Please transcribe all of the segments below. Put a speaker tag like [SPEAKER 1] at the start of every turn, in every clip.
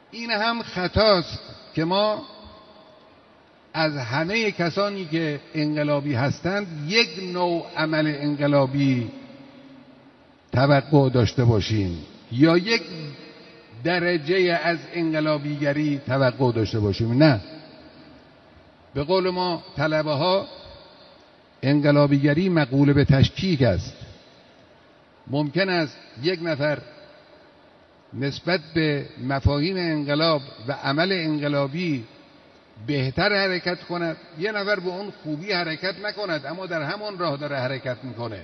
[SPEAKER 1] این هم خطاست که ما از همه کسانی که انقلابی هستند یک نوع عمل انقلابی توقع داشته باشیم یا یک درجه از انقلابیگری توقع داشته باشیم. نه، به قول ما طلبه ها انقلابیگری مقوله به تشکیک است. ممکن است یک نفر نسبت به مفاهیم انقلاب و عمل انقلابی بهتر حرکت کند، یه نفر به اون خوبی حرکت نکند اما در همون راه داره حرکت میکنه.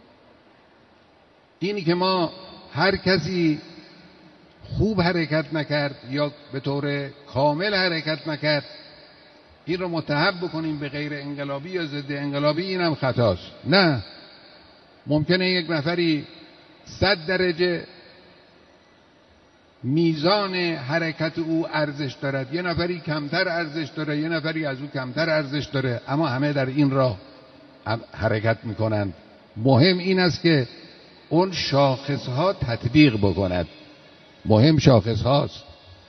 [SPEAKER 1] اینی که ما هر کسی خوب حرکت نکرد یا به طور کامل حرکت نکرد این رو متهم بکنیم به غیر انقلابی یا ضد انقلابی، این هم خطاست. نه، ممکنه یک نفری 100 درجه میزان حرکت او ارزش دارد، یه نفری کمتر ارزش داره، یه نفری از او کمتر ارزش داره، اما همه در این راه حرکت میکنند. مهم این است که اون شاخصها تطبیق بکند. مهم شاخص هاست.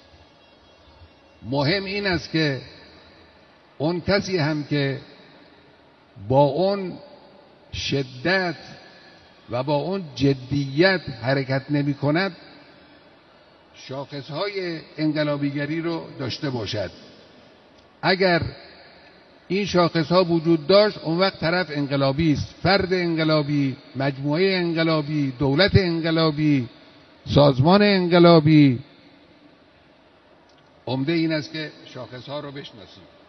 [SPEAKER 1] مهم این است که اون کسی هم که با اون شدت و با اون جدیت حرکت نمی کند شاخصهای انقلابیگری رو داشته باشد. اگر این شاخصها وجود داشت اون وقت طرف انقلابی است، فرد انقلابی، مجموعه انقلابی، دولت انقلابی، سازمان انقلابی. عمده این است که شاخصها رو بشناسیم.